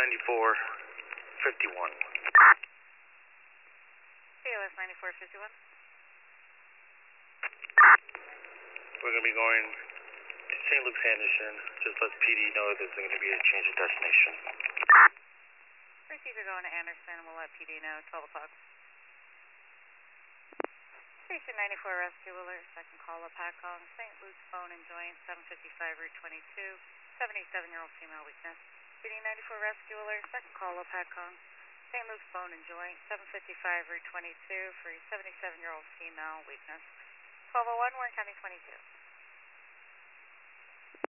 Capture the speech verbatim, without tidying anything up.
ninety-four fifty-one. C O S ninety-four fifty-one. We're going to be going to Saint Luke's Henderson. Just let P D know that there's going to be a change of destination. Receiver going to Anderson. We'll let P D know. twelve o'clock. Station ninety-four Rescue Alert. Second call up Hackong. Saint Luke's Bone and Joint. seven fifty-five Route twenty-two. seventy-seven-year-old female weakness. P D ninety-four Rescue Alert. Second call up Hackong. Saint Luke's Bone and Joint. seven fifty-five Route twenty-two for a seventy-seven-year-old female weakness. twelve oh one, Warren County twenty-two.